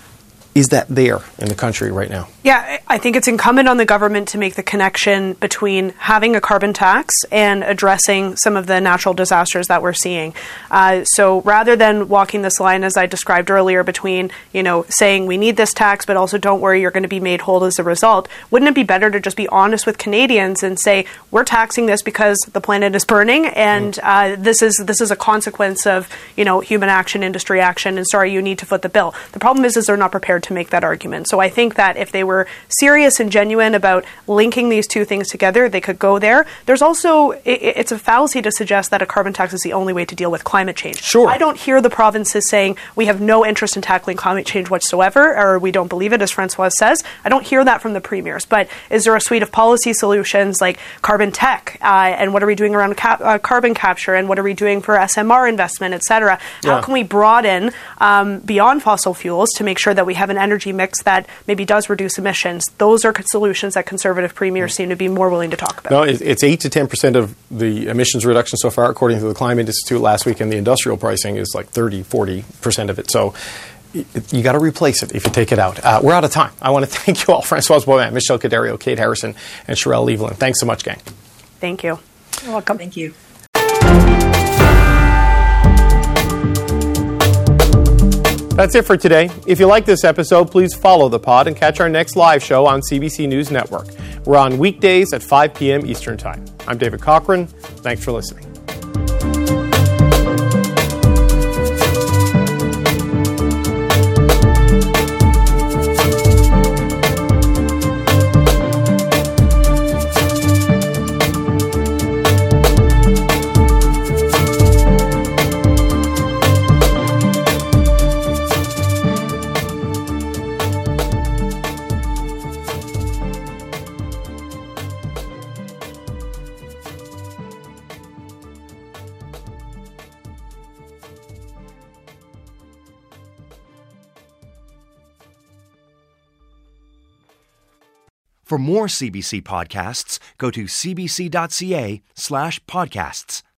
is that there in the country right now? Yeah, I think it's incumbent on the government to make the connection between having a carbon tax and addressing some of the natural disasters that we're seeing. So rather than walking this line, as I described earlier, between, saying we need this tax, but also don't worry, you're going to be made whole as a result, wouldn't it be better to just be honest with Canadians and say, we're taxing this because the planet is burning, and this is a consequence of, human action, industry action, and sorry, you need to foot the bill. The problem is they're not prepared to make that argument. So I think that if they were serious and genuine about linking these two things together, they could go there. There's also, it's a fallacy to suggest that a carbon tax is the only way to deal with climate change. Sure. I don't hear the provinces saying we have no interest in tackling climate change whatsoever, or we don't believe it, as Francois says. I don't hear that from the premiers. But is there a suite of policy solutions like carbon tech, and what are we doing around carbon capture, and what are we doing for SMR investment, et cetera? How can we broaden beyond fossil fuels to make sure that we have an energy mix that maybe does reduce emissions? Those are solutions that Conservative premiers seem to be more willing to talk about. No, it's 8 to 10% of the emissions reduction so far, according to the Climate Institute last week, and the industrial pricing is like 30-40% of it. So you got to replace it if you take it out. We're out of time. I want to thank you all, Francoise Beaumont, Michelle Cadario, Kate Harrison, and Sherelle Evelyn. Thanks so much, gang. Thank you. You're welcome. Thank you. That's it for today. If you like this episode, please follow the pod and catch our next live show on CBC News Network. We're on weekdays at 5 p.m. Eastern Time. I'm David Cochran. Thanks for listening. For more CBC podcasts, go to cbc.ca/podcasts.